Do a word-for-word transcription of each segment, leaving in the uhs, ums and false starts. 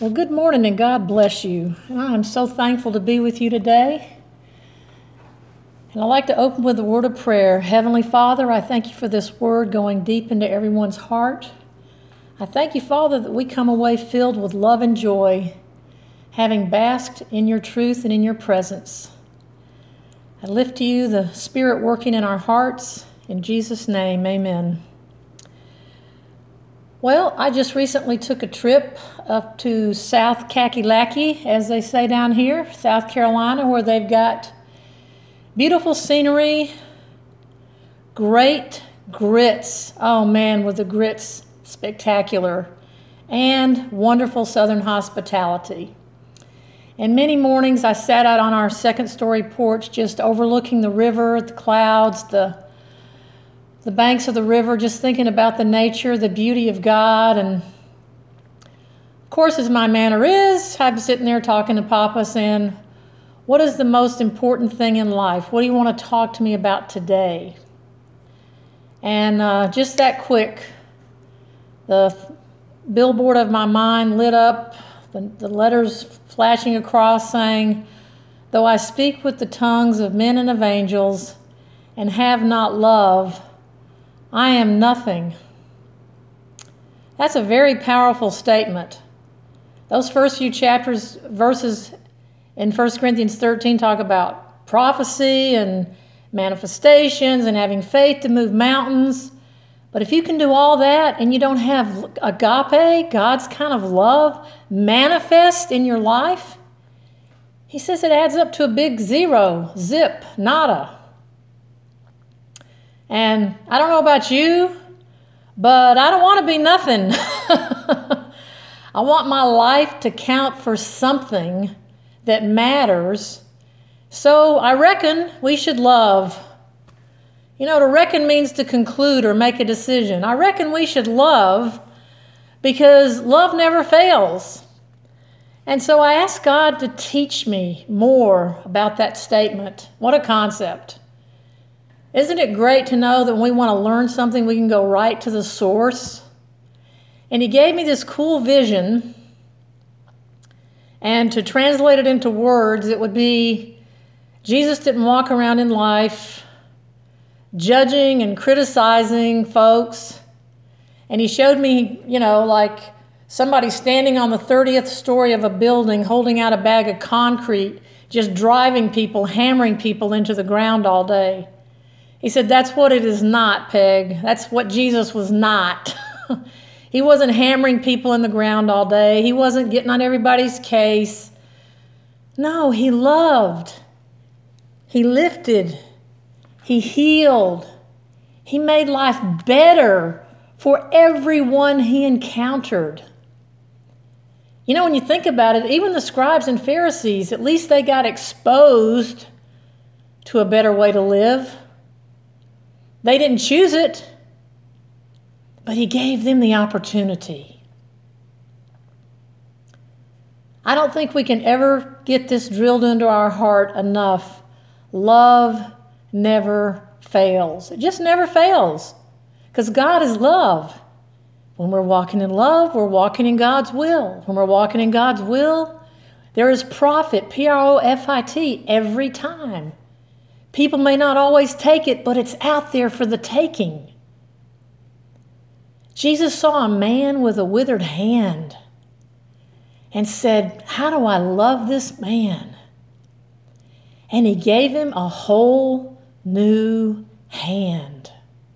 Well, good morning and God bless you. And I am so thankful to be with you today. And I'd like to open with a word of prayer. Heavenly Father, I thank you for this word going deep into everyone's heart. I thank you, Father, that we come away filled with love and joy, having basked in your truth and in your presence. I lift to you the Spirit working in our hearts. In Jesus' name, amen. Well, I just recently took a trip up to South Kakalaki, as they say down here, South Carolina, where they've got beautiful scenery, great grits. Oh man, were the grits spectacular, and wonderful Southern hospitality. And many mornings I sat out on our second story porch just overlooking the river, the clouds, the the banks of the river, just thinking about the nature, the beauty of God. And of course, as my manner is, I'm sitting there talking to Papa saying, what is the most important thing in life? What do you want to talk to me about today? And uh, just that quick, the billboard of my mind lit up, the, the letters flashing across saying, though I speak with the tongues of men and of angels and have not love, I am nothing. That's a very powerful statement. Those first few chapters, verses in First Corinthians thirteen talk about prophecy and manifestations and having faith to move mountains. But if you can do all that and you don't have agape, God's kind of love, manifest in your life, he says it adds up to a big zero, zip, nada. And I don't know about you, but I don't want to be nothing. I want my life to count for something that matters. So I reckon we should love. You know, to reckon means to conclude or make a decision. I reckon we should love because love never fails. And so I asked God to teach me more about that statement. What a concept. Isn't it great to know that when we want to learn something, we can go right to the source? And he gave me this cool vision. And to translate it into words, it would be, Jesus didn't walk around in life judging and criticizing folks. And he showed me, you know, like somebody standing on the thirtieth story of a building holding out a bag of concrete, just driving people, hammering people into the ground all day. He said, that's what it is not, Peg. That's what Jesus was not. He wasn't hammering people in the ground all day. He wasn't getting on everybody's case. No, he loved. He lifted. He healed. He made life better for everyone he encountered. You know, when you think about it, even the scribes and Pharisees, at least they got exposed to a better way to live. They didn't choose it, but he gave them the opportunity. I don't think we can ever get this drilled into our heart enough. Love never fails. It just never fails because God is love. When we're walking in love, we're walking in God's will. When we're walking in God's will, there is profit, P R O F I T, every time. People may not always take it, but it's out there for the taking. Jesus saw a man with a withered hand and said, how do I love this man? And he gave him a whole new hand.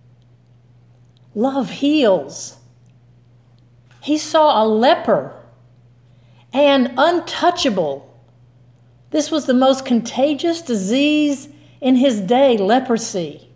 Love heals. He saw a leper and untouchable. This was the most contagious disease in his day, leprosy.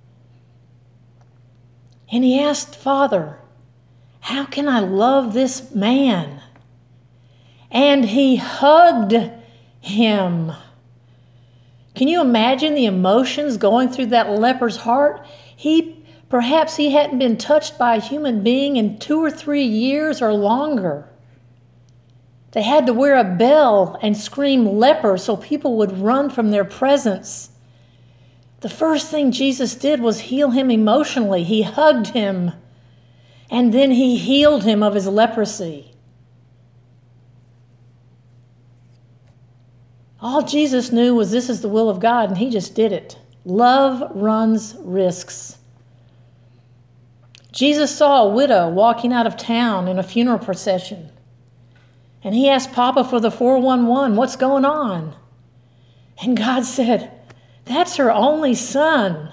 And he asked, Father, how can I love this man? And he hugged him. Can you imagine the emotions going through that leper's heart? He, perhaps he hadn't been touched by a human being in two or three years or longer. They had to wear a bell and scream leper so people would run from their presence. The first thing Jesus did was heal him emotionally. He hugged him, and then he healed him of his leprosy. All Jesus knew was this is the will of God, and he just did it. Love runs risks. Jesus saw a widow walking out of town in a funeral procession. And he asked Papa for the four one one, what's going on? And God said, that's her only son.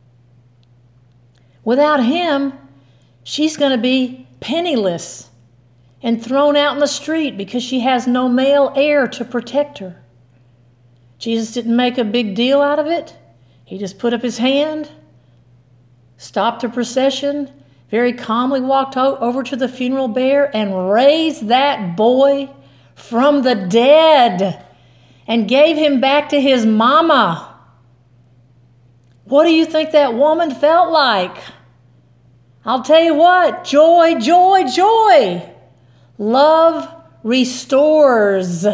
Without him, she's going to be penniless and thrown out in the street because she has no male heir to protect her. Jesus didn't make a big deal out of it. He just put up his hand, stopped the procession, very calmly walked over to the funeral bier and raised that boy from the dead and gave him back to his mama. What do you think that woman felt like? I'll tell you what, joy, joy, joy. Love restores.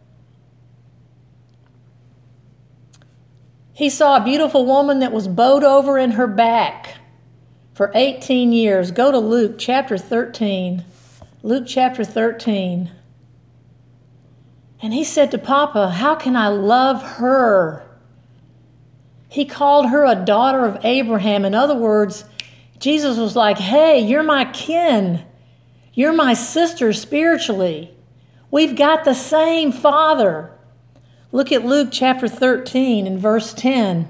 He saw a beautiful woman that was bowed over in her back for eighteen years. Go to Luke chapter thirteen. Luke chapter thirteen. And he said to Papa, how can I love her? He called her a daughter of Abraham. In other words, Jesus was like, hey, you're my kin. You're my sister spiritually. We've got the same Father. Look at Luke chapter thirteen and verse ten.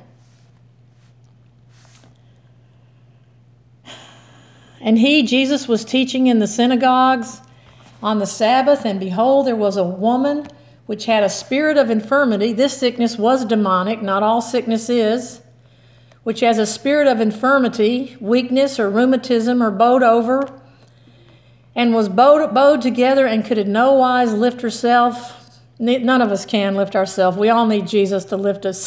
And he, Jesus, was teaching in the synagogues on the Sabbath, and behold, there was a woman which had a spirit of infirmity. This sickness was demonic, not all sickness is, which has a spirit of infirmity, weakness, or rheumatism, or bowed over, and was bowed, bowed together and could in no wise lift herself. None of us can lift ourselves. We all need Jesus to lift us.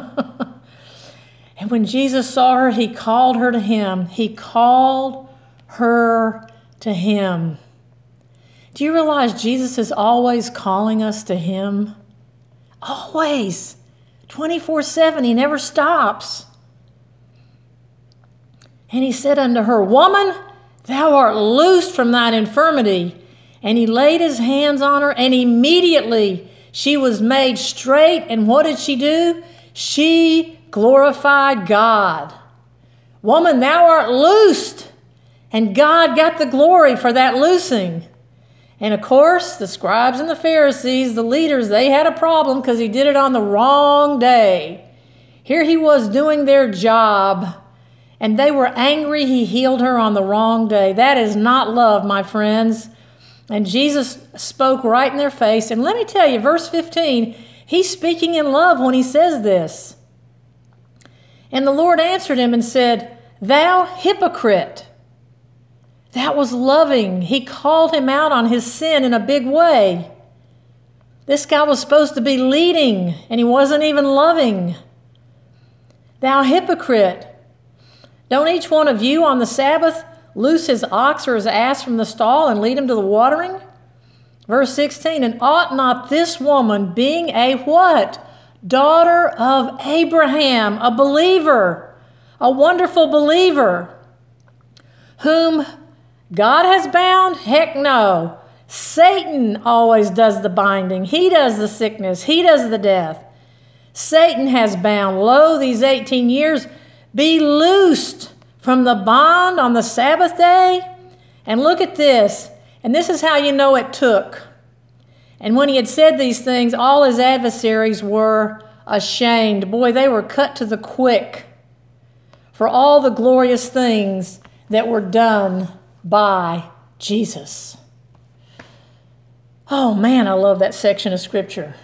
And when Jesus saw her, he called her to him. He called her to him. Do you realize Jesus is always calling us to him? Always. twenty-four seven. He never stops. And he said unto her, woman, thou art loosed from thine infirmity. And he laid his hands on her, and immediately she was made straight. And what did she do? She glorified God. Woman, thou art loosed. And God got the glory for that loosing. And of course, the scribes and the Pharisees, the leaders, they had a problem because he did it on the wrong day. Here he was doing their job, and they were angry he healed her on the wrong day. That is not love, my friends. And Jesus spoke right in their face. And let me tell you, verse fifteen, he's speaking in love when he says this. And the Lord answered him and said, thou hypocrite. That was loving. He called him out on his sin in a big way. This guy was supposed to be leading, and he wasn't even loving. Thou hypocrite. Don't each one of you on the Sabbath loose his ox or his ass from the stall and lead him to the watering? Verse sixteen, and ought not this woman, being a what? Daughter of Abraham, a believer, a wonderful believer, whom God has bound? Heck no. Satan always does the binding. He does the sickness. He does the death. Satan has bound. Lo, these eighteen years, be loosed from the bond on the Sabbath day. And look at this. And this is how you know it took. And when he had said these things, all his adversaries were ashamed. Boy, they were cut to the quick for all the glorious things that were done by Jesus. Oh man, I love that section of scripture.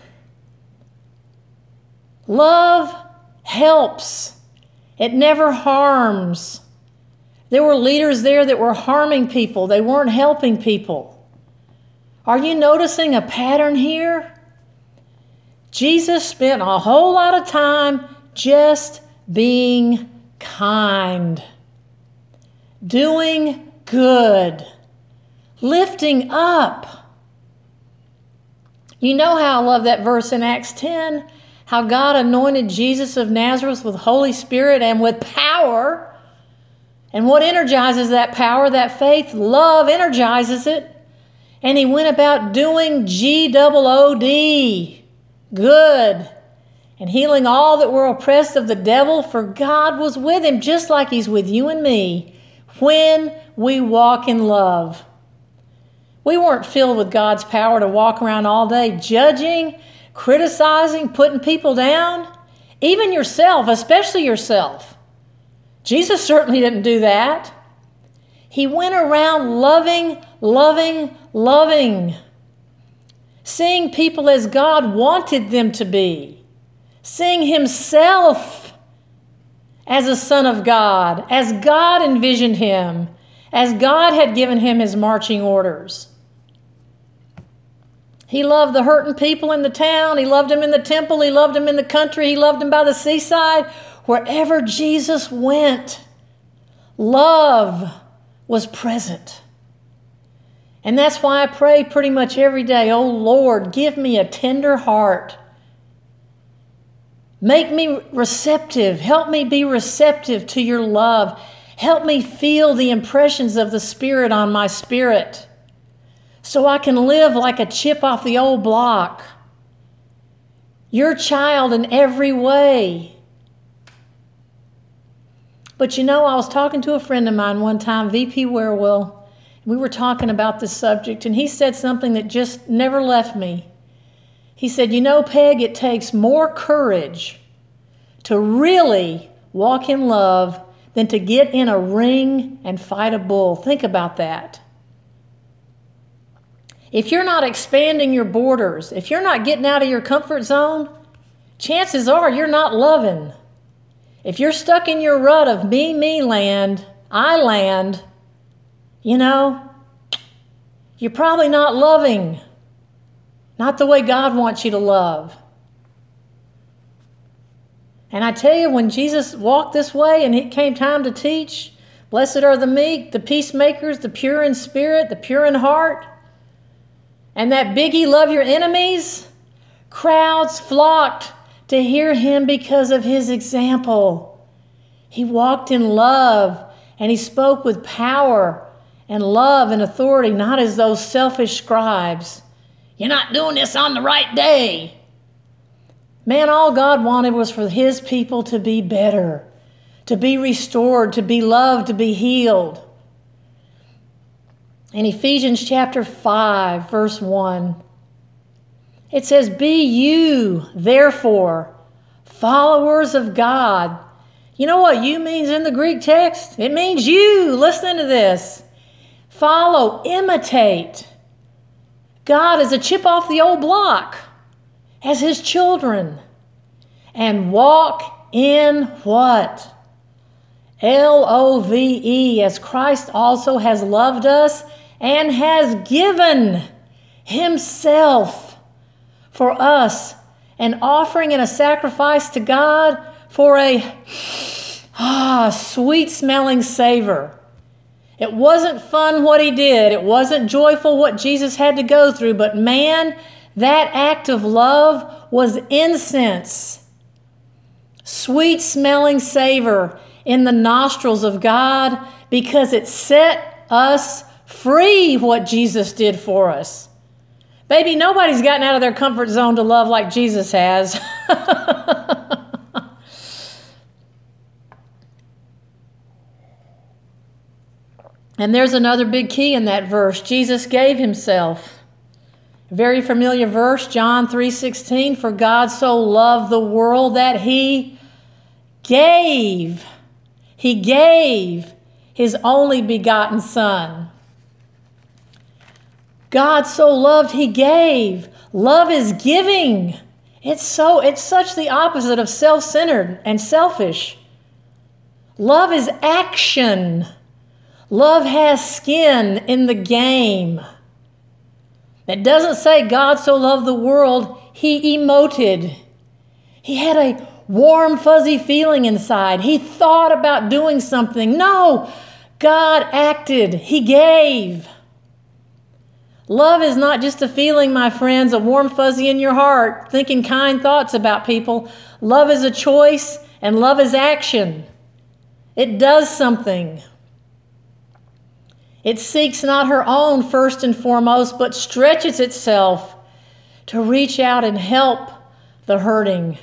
Love helps. It never harms. There were leaders there that were harming people. They weren't helping people. Are you noticing a pattern here? Jesus spent a whole lot of time just being kind, doing good, lifting up. You know how I love that verse in Acts ten, how God anointed Jesus of Nazareth with Holy Spirit and with power. And what energizes that power, that faith? Love energizes it. And he went about doing G O O D, good, and healing all that were oppressed of the devil, for God was with him, just like he's with you and me, when we walk in love. We weren't filled with God's power to walk around all day judging, criticizing, putting people down, even yourself, especially yourself. Jesus certainly didn't do that. He went around loving, loving, loving, seeing people as God wanted them to be, seeing himself as a son of God, as God envisioned him, as God had given him his marching orders. He loved the hurting people in the town. He loved them in the temple. He loved them in the country. He loved them by the seaside. Wherever Jesus went, love was present. And that's why I pray pretty much every day, oh Lord, give me a tender heart. Make me receptive. Help me be receptive to your love. Help me feel the impressions of the Spirit on my spirit so I can live like a chip off the old block. Your child in every way. But you know, I was talking to a friend of mine one time, V P Werewell. We were talking about this subject, and he said something that just never left me. He said, you know, Peg, it takes more courage to really walk in love than to get in a ring and fight a bull. Think about that. If you're not expanding your borders, if you're not getting out of your comfort zone, chances are you're not loving. If you're stuck in your rut of me, me land, I land, you know, you're probably not loving. Not the way God wants you to love. And I tell you, when Jesus walked this way and it came time to teach, blessed are the meek, the peacemakers, the pure in spirit, the pure in heart, and that biggie, love your enemies, crowds flocked to hear him because of his example. He walked in love and he spoke with power and love and authority, not as those selfish scribes. You're not doing this on the right day. Man, all God wanted was for his people to be better, to be restored, to be loved, to be healed. In Ephesians chapter five, verse one, it says, be you, therefore, followers of God. You know what you means in the Greek text? It means you. Listen to this. Follow, imitate God as a chip off the old block, as his children, and walk in what? L O V E, as Christ also has loved us and has given himself for us, an offering and a sacrifice to God for a ah, sweet-smelling savor. It wasn't fun what he did. It wasn't joyful what Jesus had to go through. But man, that act of love was incense, sweet-smelling savor in the nostrils of God, because it set us free what Jesus did for us. Baby, nobody's gotten out of their comfort zone to love like Jesus has. And there's another big key in that verse. Jesus gave himself. Very familiar verse, John three sixteen, for God so loved the world that he gave. He gave his only begotten Son. God so loved, he gave. Love is giving. It's so, it's such the opposite of self-centered and selfish. Love is action. Love has skin in the game. It doesn't say God so loved the world, he emoted. He had a warm, fuzzy feeling inside. He thought about doing something. No, God acted. He gave. Love is not just a feeling, my friends, a warm fuzzy in your heart, thinking kind thoughts about people. Love is a choice, and love is action. It does something. It seeks not her own first and foremost, but stretches itself to reach out and help the hurting.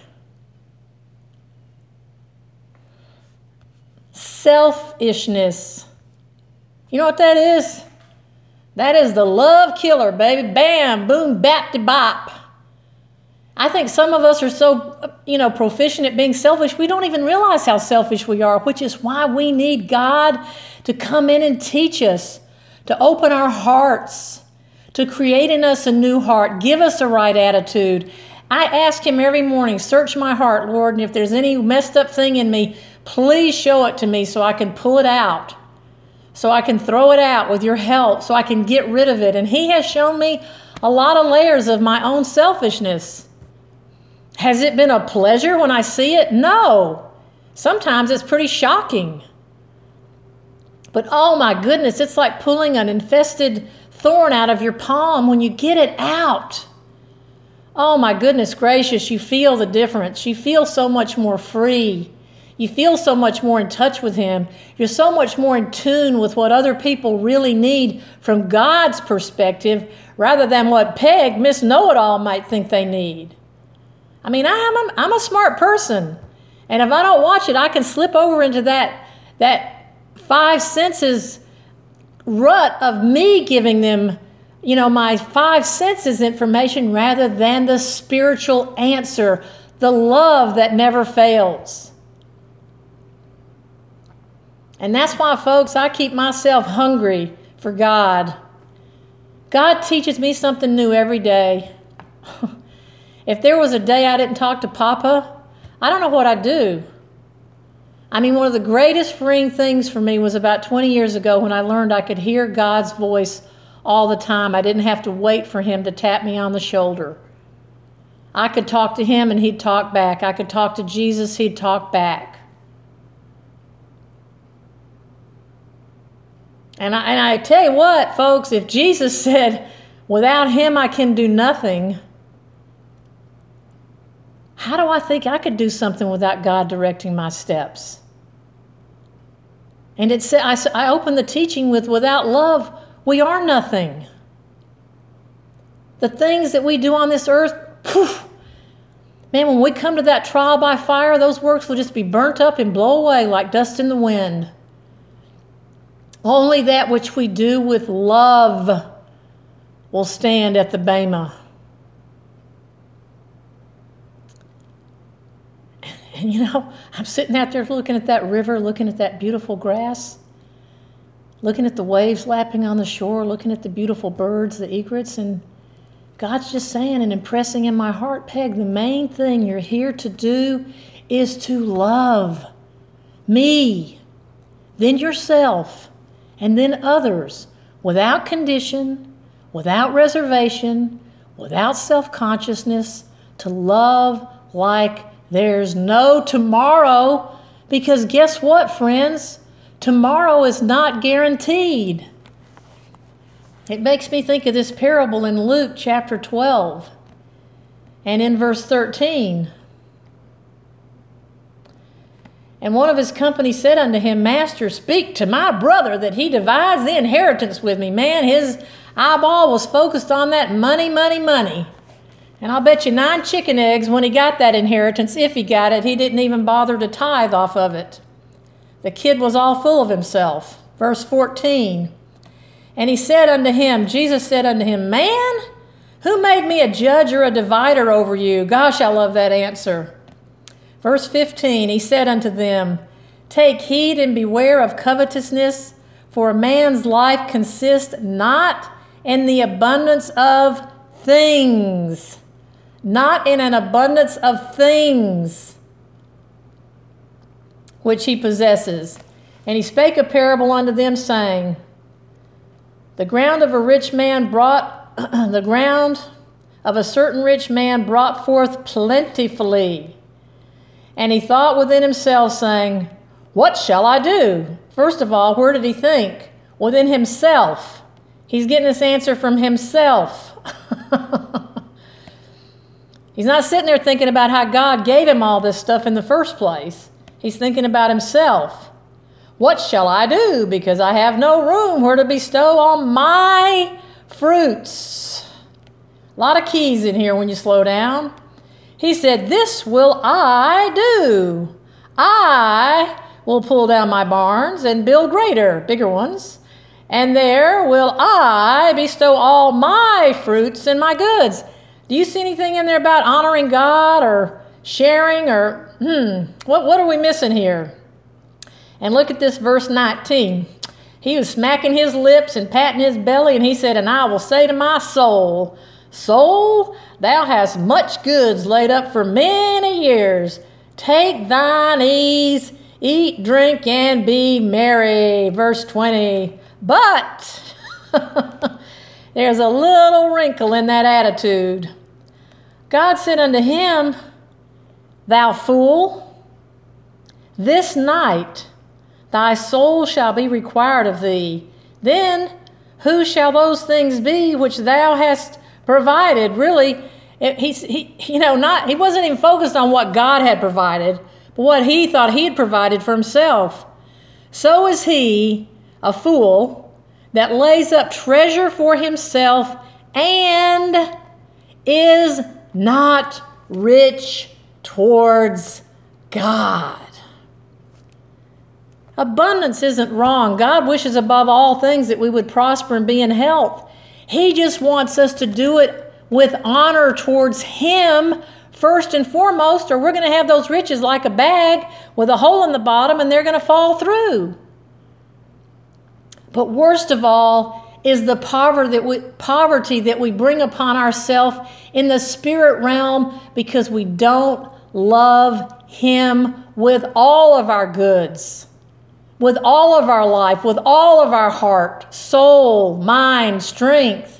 Selfishness. You know what that is? That is the love killer, baby. Bam, boom, bap de bop. I think some of us are so, you know, proficient at being selfish, we don't even realize how selfish we are, which is why we need God to come in and teach us, to open our hearts, to create in us a new heart, give us a right attitude. I ask him every morning, search my heart, Lord, and if there's any messed up thing in me, please show it to me so I can pull it out, so I can throw it out with your help, so I can get rid of it. And he has shown me a lot of layers of my own selfishness. Has it been a pleasure when I see it? No. Sometimes it's pretty shocking. But oh my goodness, it's like pulling an infested thorn out of your palm when you get it out. Oh my goodness gracious, you feel the difference. You feel so much more free. You feel so much more in touch with him. You're so much more in tune with what other people really need from God's perspective rather than what Peg, Miss Know-It-All, might think they need. I mean, I'm a, I'm a smart person. And if I don't watch it, I can slip over into that, that five senses rut of me giving them, you know, my five senses information rather than the spiritual answer, the love that never fails. And that's why, folks, I keep myself hungry for God. God teaches me something new every day. If there was a day I didn't talk to Papa, I don't know what I'd do. I mean, one of the greatest freeing things for me was about twenty years ago when I learned I could hear God's voice all the time. I didn't have to wait for him to tap me on the shoulder. I could talk to him and he'd talk back. I could talk to Jesus, he'd talk back. And I, and I tell you what, folks, if Jesus said, without him I can do nothing, how do I think I could do something without God directing my steps? And it said, I, I opened the teaching with, without love, we are nothing. The things that we do on this earth, poof, man, when we come to that trial by fire, those works will just be burnt up and blow away like dust in the wind. Only that which we do with love will stand at the bema. And you know, I'm sitting out there looking at that river, looking at that beautiful grass, looking at the waves lapping on the shore, looking at the beautiful birds, the egrets, and God's just saying and impressing in my heart, Peg, the main thing you're here to do is to love me, then yourself, and then others, without condition, without reservation, without self-consciousness, to love like there's no tomorrow, because guess what, friends? Tomorrow is not guaranteed. It makes me think of this parable in Luke chapter twelve and in verse thirteen. And one of his company said unto him, Master, speak to my brother that he divides the inheritance with me. Man, his eyeball was focused on that money, money, money. And I'll bet you nine chicken eggs when he got that inheritance, if he got it, he didn't even bother to tithe off of it. The kid was all full of himself. Verse fourteen. And he said unto him, Jesus said unto him, Man, who made me a judge or a divider over you? Gosh, I love that answer. Verse fifteen, he said unto them, Take heed and beware of covetousness, for a man's life consists not in the abundance of things. Not in an abundance of things which he possesses. And he spake a parable unto them, saying, The ground of a rich man brought, the ground of a certain rich man brought forth plentifully. And he thought within himself, saying, What shall I do? First of all, where did he think? Within himself. He's getting this answer from himself. He's not sitting there thinking about how God gave him all this stuff in the first place. He's thinking about himself. What shall I do? Because I have no room where to bestow on my fruits. A lot of keys in here when you slow down. He said, this will I do. I will pull down my barns and build greater, bigger ones. And there will I bestow all my fruits and my goods. Do you see anything in there about honoring God or sharing or, hmm, what, what are we missing here? And look at this verse nineteen. He was smacking his lips and patting his belly, and he said, and I will say to my soul, soul, thou hast much goods laid up for many years. Take thine ease, eat, drink, and be merry. Verse twenty. But there's a little wrinkle in that attitude. God said unto him, thou fool, this night thy soul shall be required of thee. Then who shall those things be which thou hast provided? Really, he's, he, you know, not, he wasn't even focused on what God had provided, but what he thought he had provided for himself. So is he, a fool, that lays up treasure for himself and is not rich towards God. Abundance isn't wrong. God wishes above all things that we would prosper and be in health. He just wants us to do it with honor towards him first and foremost, or we're going to have those riches like a bag with a hole in the bottom and they're going to fall through. But worst of all is the poverty that we, poverty that we bring upon ourselves in the spirit realm because we don't love him with all of our goods, with all of our life, with all of our heart, soul, mind, strength.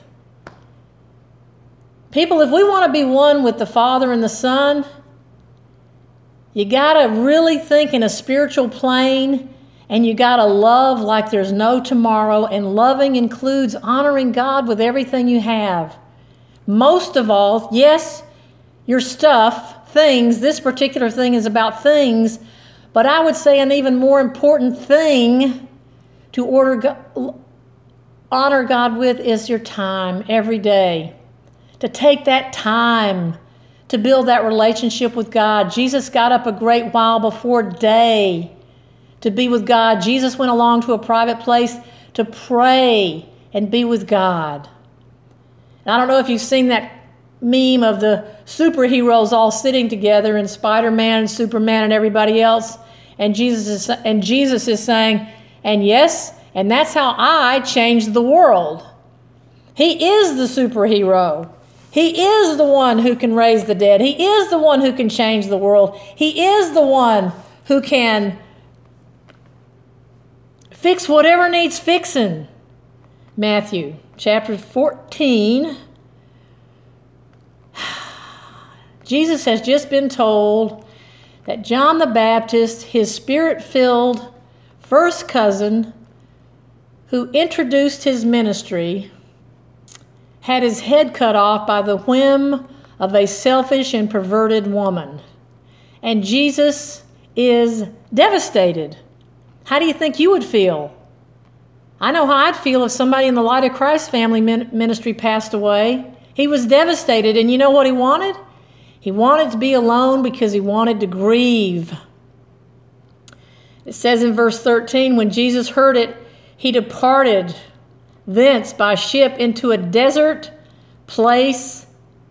People, if we want to be one with the Father and the Son, you got to really think in a spiritual plane, and you got to love like there's no tomorrow, and loving includes honoring God with everything you have. Most of all, yes, your stuff, things, this particular thing is about things, but I would say an even more important thing to order God, honor God with is your time every day. To take that time to build that relationship with God. Jesus got up a great while before day to be with God. Jesus went along to a private place to pray and be with God. And I don't know if you've seen that meme of the superheroes all sitting together, and Spider-Man and Superman and everybody else, and Jesus is, and Jesus is saying, and yes, and that's how I changed the world. He is the superhero. He is the one who can raise the dead. He is the one who can change the world. He is the one who can fix whatever needs fixing. Matthew chapter fourteen. Jesus has just been told that John the Baptist, his spirit-filled first cousin, who introduced his ministry, had his head cut off by the whim of a selfish and perverted woman. And Jesus is devastated. How do you think you would feel? I know how I'd feel if somebody in the Light of Christ family ministry passed away. He was devastated, and you know what he wanted? He wanted to be alone because he wanted to grieve. It says in verse thirteen, when Jesus heard it, he departed thence by ship into a desert place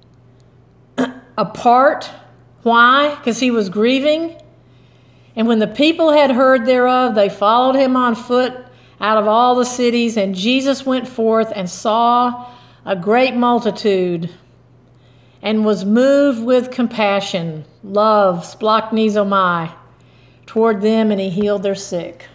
apart. Why? Because he was grieving. And when the people had heard thereof, they followed him on foot out of all the cities. And Jesus went forth and saw a great multitude and was moved with compassion, love, splachnisomai, toward them, and he healed their sick.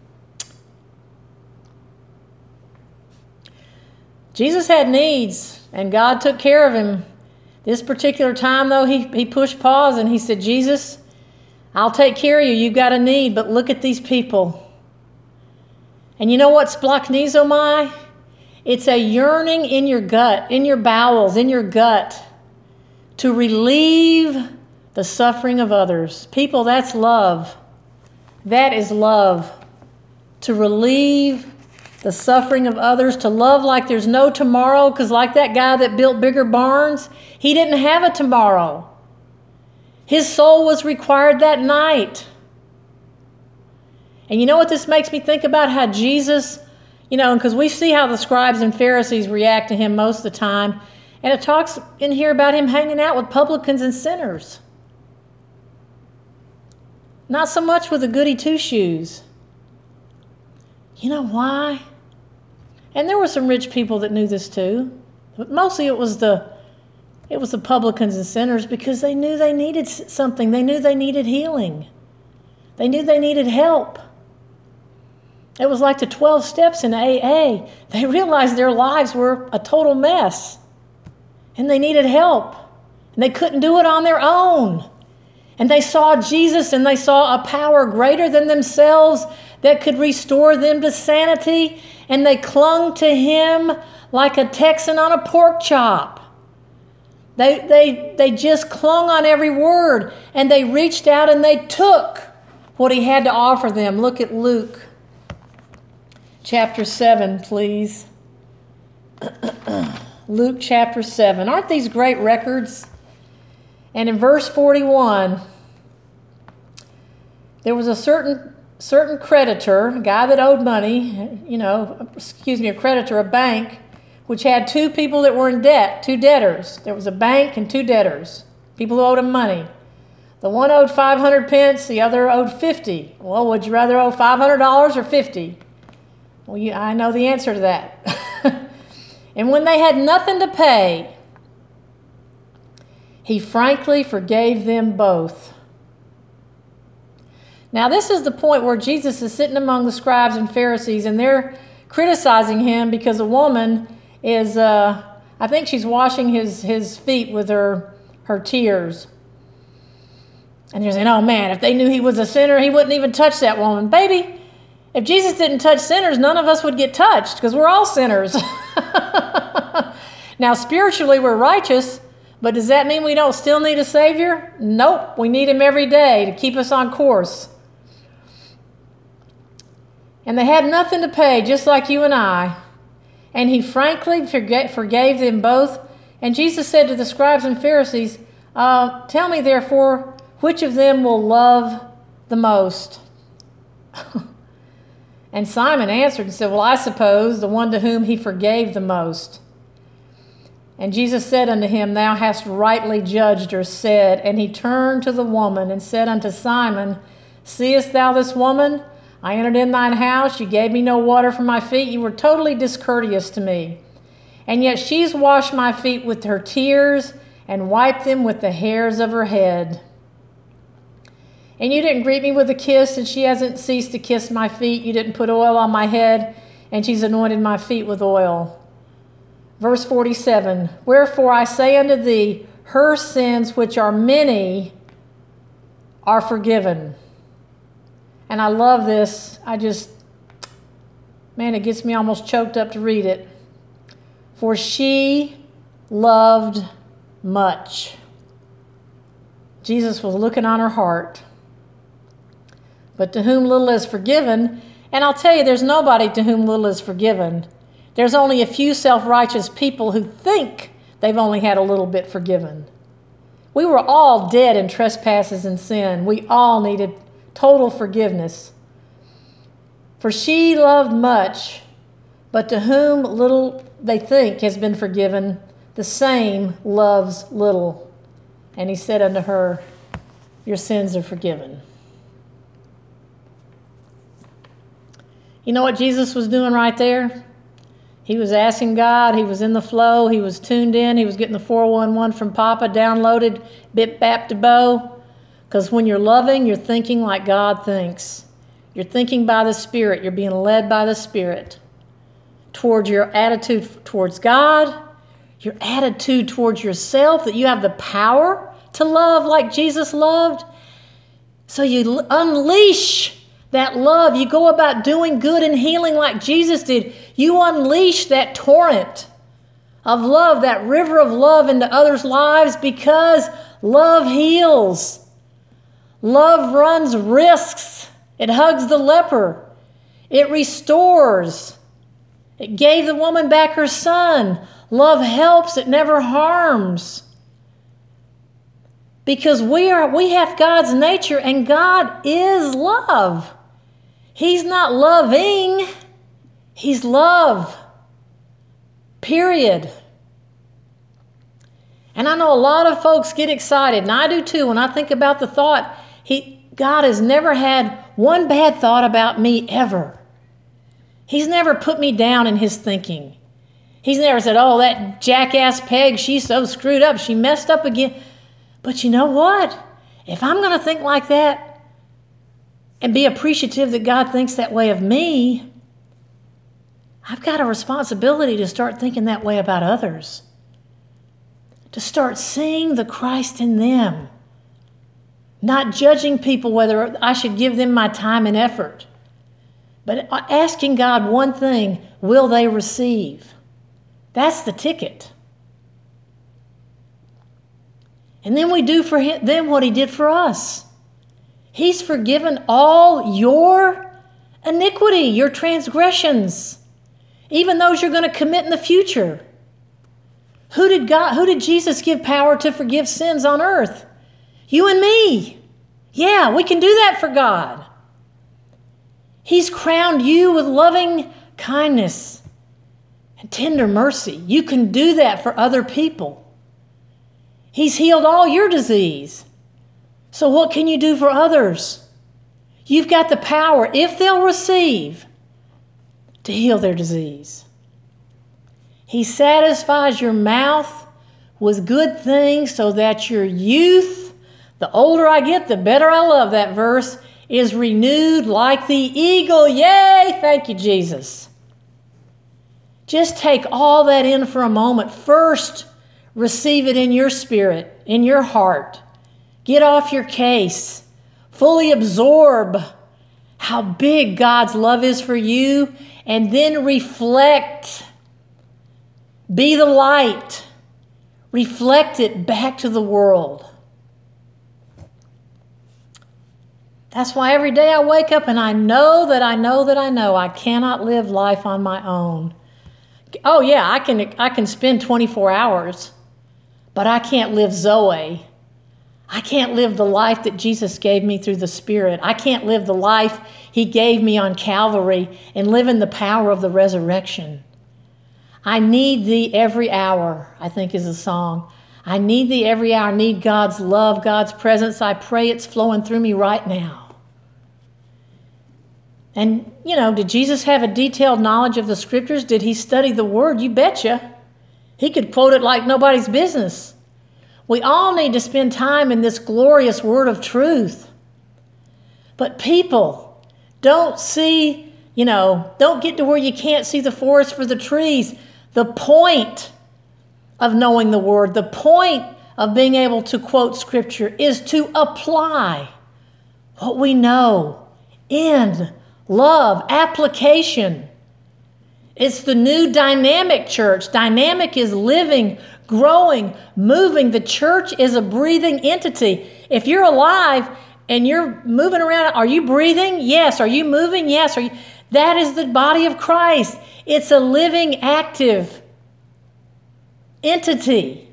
Jesus had needs, and God took care of him. This particular time, though, he, he pushed pause and he said, Jesus, I'll take care of you. You've got a need, but look at these people. And you know what splachnisomai? It's a yearning in your gut, in your bowels, in your gut, to relieve the suffering of others. People, that's love. That is love. To relieve the suffering of others, to love like there's no tomorrow, because like that guy that built bigger barns, he didn't have a tomorrow. His soul was required that night. And you know what this makes me think about? How Jesus, you know, because we see how the scribes and Pharisees react to him most of the time. And it talks in here about him hanging out with publicans and sinners. Not so much with the goody two-shoes. You know why? And there were some rich people that knew this too. But mostly it was the it was the publicans and sinners, because they knew they needed something. They knew they needed healing. They knew they needed help. It was like the twelve steps in A A. They realized their lives were a total mess. And they needed help. And they couldn't do it on their own. And they saw Jesus, and they saw a power greater than themselves that could restore them to sanity. And they clung to him like a Texan on a pork chop. They, they, they just clung on every word. And they reached out and they took what he had to offer them. Look at Luke chapter seven, please. Luke chapter seven. Aren't these great records? And in verse forty-one, there was a certain certain creditor, a guy that owed money, you know, excuse me, a creditor, a bank, which had two people that were in debt, two debtors. There was a bank and two debtors, people who owed him money. The one owed five hundred pence, the other owed fifty. Well, would you rather owe five hundred dollars or fifty? Well, you, I know the answer to that. And when they had nothing to pay, he frankly forgave them both. Now, this is the point where Jesus is sitting among the scribes and Pharisees, and they're criticizing him because a woman is, uh, I think she's washing his, his feet with her, her tears. And they're saying, oh man, if they knew he was a sinner, he wouldn't even touch that woman. Baby, if Jesus didn't touch sinners, none of us would get touched, because we're all sinners. Now, spiritually, we're righteous, but does that mean we don't still need a Savior? Nope. We need him every day to keep us on course. And they had nothing to pay, just like you and I. And he frankly forgave, forgave them both. And Jesus said to the scribes and Pharisees, uh, tell me, therefore, which of them will love the most? And Simon answered and said, well, I suppose the one to whom he forgave the most. And Jesus said unto him, thou hast rightly judged or said. And he turned to the woman and said unto Simon, seest thou this woman? I entered in thine house. You gave me no water for my feet. You were totally discourteous to me. And yet she's washed my feet with her tears and wiped them with the hairs of her head. And you didn't greet me with a kiss, and she hasn't ceased to kiss my feet. You didn't put oil on my head, and she's anointed my feet with oil. Verse forty-seven, wherefore I say unto thee, her sins, which are many, are forgiven. And I love this. I just, man, it gets me almost choked up to read it. For she loved much. Jesus was looking on her heart. But to whom little is forgiven, and I'll tell you, there's nobody to whom little is forgiven. There's only a few self-righteous people who think they've only had a little bit forgiven. We were all dead in trespasses and sin. We all needed total forgiveness. For she loved much, but to whom little they think has been forgiven, the same loves little. And he said unto her, your sins are forgiven. You know what Jesus was doing right there? He was asking God. He was in the flow. He was tuned in. He was getting the four one one from Papa downloaded, bip, bap, to bow. Because when you're loving, you're thinking like God thinks. You're thinking by the Spirit. You're being led by the Spirit. Towards your attitude towards God, your attitude towards yourself, that you have the power to love like Jesus loved. So you unleash that love. You go about doing good and healing like Jesus did. You unleash that torrent of love, that river of love into others' lives, because love heals. Love runs risks. It hugs the leper. It restores. It gave the woman back her son. Love helps. It never harms. because we are we have God's nature, and God is love. He's not loving, He's love. Period. And I know a lot of folks get excited, and I do too, when I think about the thought, he, God has never had one bad thought about me ever. He's never put me down in His thinking. He's never said, oh, that jackass Peg, she's so screwed up, she messed up again. But you know what? If I'm going to think like that and be appreciative that God thinks that way of me, I've got a responsibility to start thinking that way about others. To start seeing the Christ in them. Not judging people whether I should give them my time and effort. But asking God one thing, will they receive? That's the ticket. And then we do for him, then what He did for us. He's forgiven all your iniquity, your transgressions, even those you're going to commit in the future. Who did God, who did Jesus give power to forgive sins on earth? You and me. Yeah, we can do that for God. He's crowned you with loving kindness and tender mercy. You can do that for other people. He's healed all your disease. So what can you do for others? You've got the power, if they'll receive, to heal their disease. He satisfies your mouth with good things so that your youth, the older I get, the better I love that verse, is renewed like the eagle. Yay! Thank you, Jesus. Just take all that in for a moment. First, receive it in your spirit, in your heart. Get off your case. Fully absorb how big God's love is for you, and then reflect. Be the light. Reflect it back to the world. That's why every day I wake up and I know that I know that I know I cannot live life on my own. Oh yeah, I can I can spend twenty-four hours, but I can't live Zoe. I can't live the life that Jesus gave me through the Spirit. I can't live the life He gave me on Calvary and live in the power of the resurrection. I need Thee every hour, I think is a song. I need Thee every hour. I need God's love, God's presence. I pray it's flowing through me right now. And, you know, did Jesus have a detailed knowledge of the Scriptures? Did He study the Word? You betcha. He could quote it like nobody's business. We all need to spend time in this glorious Word of truth. But people, don't see, you know, don't get to where you can't see the forest for the trees. The point of knowing the Word, the point of being able to quote Scripture is to apply what we know in love, application. It's the new dynamic church. Dynamic is living, growing, moving. The church is a breathing entity. If you're alive and you're moving around, are you breathing? Yes. Are you moving? Yes. Are you? That is the body of Christ. It's a living, active entity.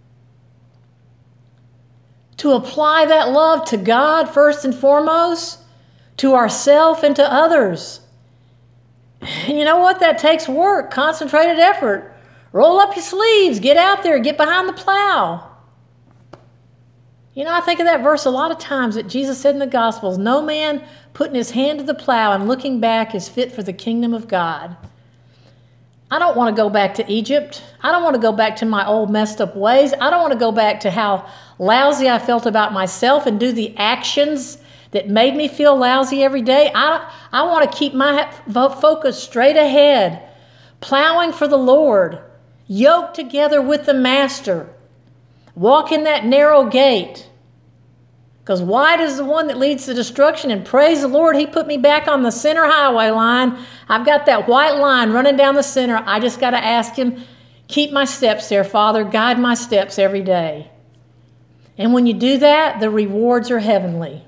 To apply that love to God first and foremost, to ourselves and to others. And you know what? That takes work, concentrated effort. Roll up your sleeves, get out there, get behind the plow. You know, I think of that verse a lot of times that Jesus said in the Gospels, no man putting his hand to the plow and looking back is fit for the kingdom of God. I don't want to go back to Egypt. I don't want to go back to my old messed up ways. I don't want to go back to how lousy I felt about myself and do the actions that made me feel lousy every day. I, I want to keep my focus straight ahead, plowing for the Lord, yoked together with the Master, walk in that narrow gate. Because wide is the one that leads to destruction, and praise the Lord, He put me back on the center highway line. I've got that white line running down the center. I just got to ask Him, keep my steps there, Father. Guide my steps every day. And when you do that, the rewards are heavenly.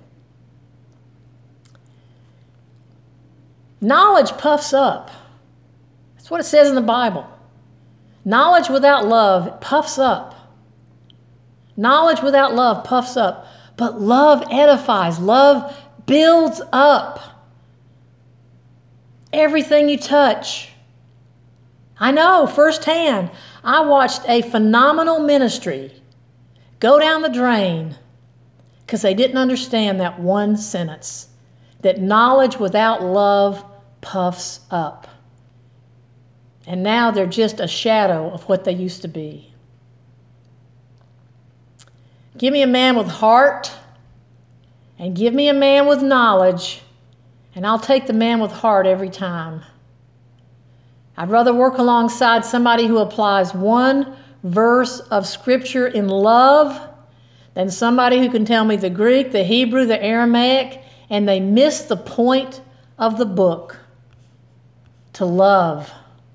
Knowledge puffs up. That's what it says in the Bible. Knowledge without love puffs up. Knowledge without love puffs up, but love edifies. Love builds up everything you touch. I know firsthand, I watched a phenomenal ministry go down the drain because they didn't understand that one sentence, that knowledge without love puffs up. And now they're just a shadow of what they used to be. Give me a man with heart, and give me a man with knowledge, and I'll take the man with heart every time. I'd rather work alongside somebody who applies one verse of Scripture in love than somebody who can tell me the Greek, the Hebrew, the Aramaic, and they miss the point of the book, to love.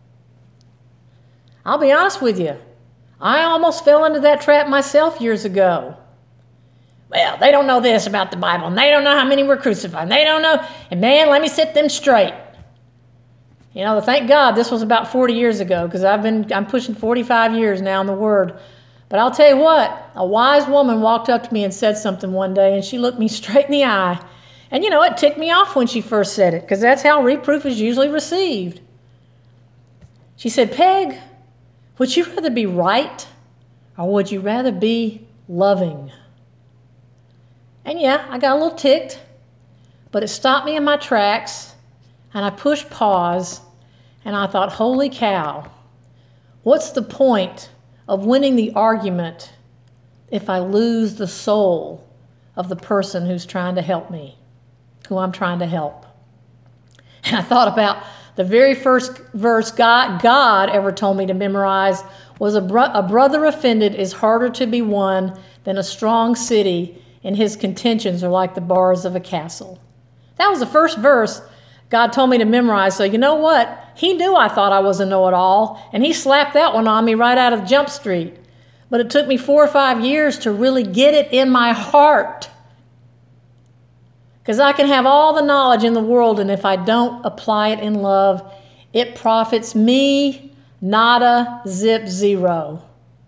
I'll be honest with you. I almost fell into that trap myself years ago. Well, they don't know this about the Bible, and they don't know how many were crucified, and they don't know, and man, let me set them straight. You know, thank God this was about forty years ago, because I've been, I'm pushing forty-five years now in the Word. But I'll tell you what, a wise woman walked up to me and said something one day, and she looked me straight in the eye. And you know, it ticked me off when she first said it, because that's how reproof is usually received. She said, Peg, would you rather be right, or would you rather be loving? And yeah, I got a little ticked, but it stopped me in my tracks, and I pushed pause, and I thought, holy cow, what's the point of winning the argument if I lose the soul of the person who's trying to help me, who I'm trying to help? And I thought about the very first verse God, God ever told me to memorize was a, bro- a brother offended is harder to be won than a strong city, and his contentions are like the bars of a castle. That was the first verse God told me to memorize. So you know what? He knew I thought I was a know-it-all, and he slapped that one on me right out of Jump Street. But it took me four or five years to really get it in my heart. Because I can have all the knowledge in the world, and if I don't apply it in love, it profits me nada, zip, zero.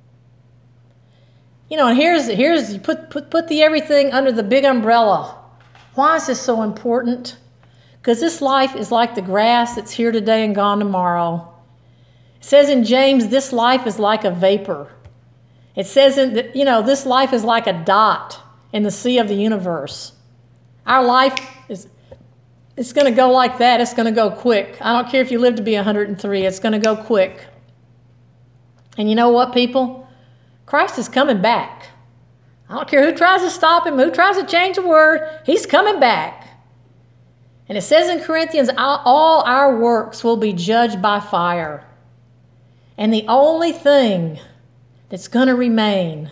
You know, and here's, here's you put, put, put the everything under the big umbrella. Why is this so important? Because this life is like the grass that's here today and gone tomorrow. It says in James, this life is like a vapor. It says, in the, you know, this life is like a dot in the sea of the universe. Our life is, it's going to go like that. It's going to go quick. I don't care if you live to be one hundred three. It's going to go quick. And you know what, people? Christ is coming back. I don't care who tries to stop him, who tries to change the word. He's coming back. And it says in Corinthians, all our works will be judged by fire. And the only thing that's going to remain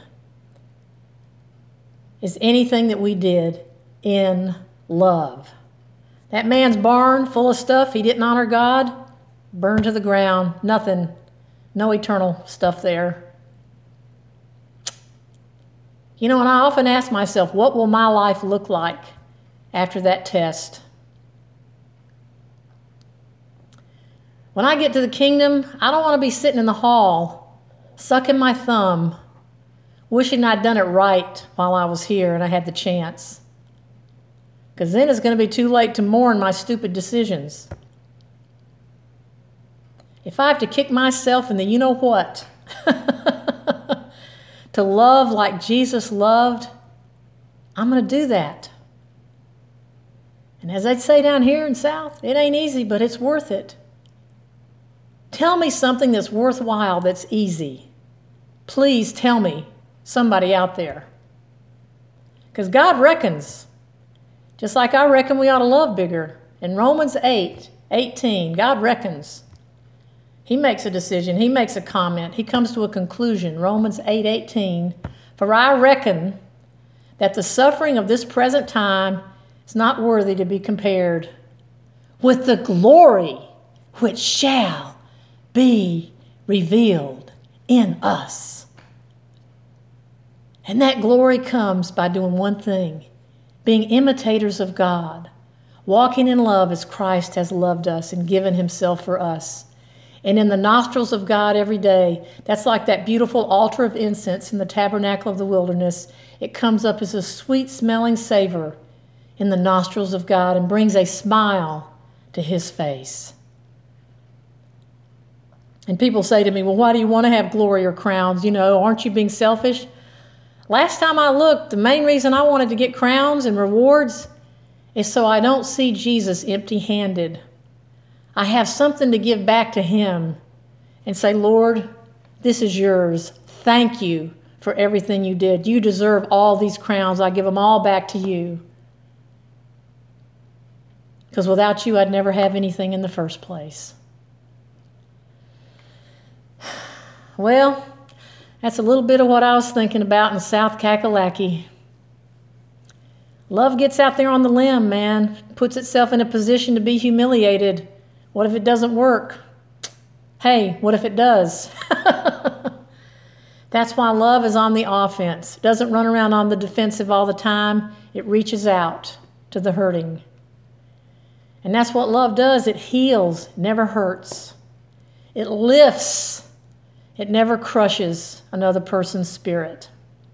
is anything that we did in love. That man's barn full of stuff, he didn't honor God, burned to the ground, nothing, no eternal stuff there. You know, and I often ask myself, what will my life look like after that test? When I get to the kingdom, I don't want to be sitting in the hall, sucking my thumb, wishing I'd done it right while I was here and I had the chance. Because then it's going to be too late to mourn my stupid decisions. If I have to kick myself in the you know what, to love like Jesus loved, I'm going to do that. And as they'd say down here in South, it ain't easy, but it's worth it. Tell me something that's worthwhile, that's easy. Please tell me, somebody out there. Because God reckons, just like I reckon we ought to love bigger. In Romans eight eighteen, God reckons. He makes a decision. He makes a comment. He comes to a conclusion. Romans eight eighteen, for I reckon that the suffering of this present time is not worthy to be compared with the glory which shall be revealed in us. And that glory comes by doing one thing, being imitators of God, walking in love as Christ has loved us and given himself for us. and in the nostrils of God every day. That's like that beautiful altar of incense in the tabernacle of the wilderness. It comes up as a sweet-smelling savor in the nostrils of God and brings a smile to his face. And people say to me, well, why do you want to have glory or crowns? You know, aren't you being selfish? Last time I looked, the main reason I wanted to get crowns and rewards is so I don't see Jesus empty-handed. I have something to give back to him and say, Lord, this is yours. Thank you for everything you did. You deserve all these crowns. I give them all back to you. Because without you, I'd never have anything in the first place. Well, that's a little bit of what I was thinking about in South Kakalaki. Love gets out there on the limb, man. Puts itself in a position to be humiliated. What if it doesn't work? Hey, what if it does? That's why love is on the offense. It doesn't run around on the defensive all the time. It reaches out to the hurting. And that's what love does. It heals, never hurts. It lifts. It never crushes another person's spirit.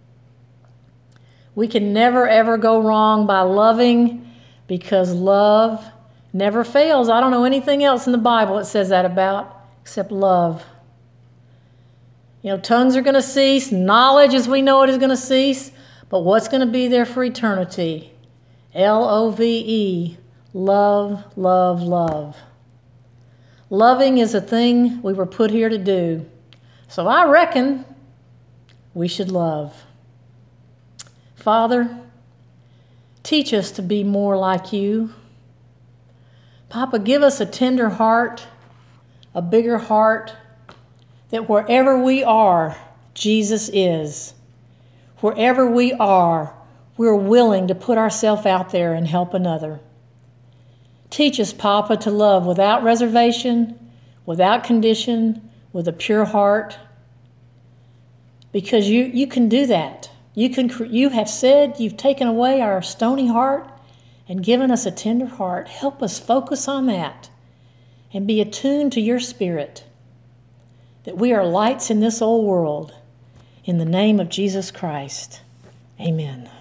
We can never, ever go wrong by loving because love never fails. I don't know anything else in the Bible that says that about except love. You know, tongues are going to cease. Knowledge as we know it is going to cease. But what's going to be there for eternity? L O V E. Love, love, love. Loving is a thing we were put here to do. So I reckon we should love. Father, teach us to be more like you. Papa, give us a tender heart, a bigger heart, that wherever we are, Jesus is. Wherever we are, we're willing to put ourselves out there and help another. Teach us, Papa, to love without reservation, without condition, with a pure heart, because you, you can do that. You can. You have said you've taken away our stony heart and given us a tender heart. Help us focus on that and be attuned to your Spirit, that we are lights in this old world. In the name of Jesus Christ, amen.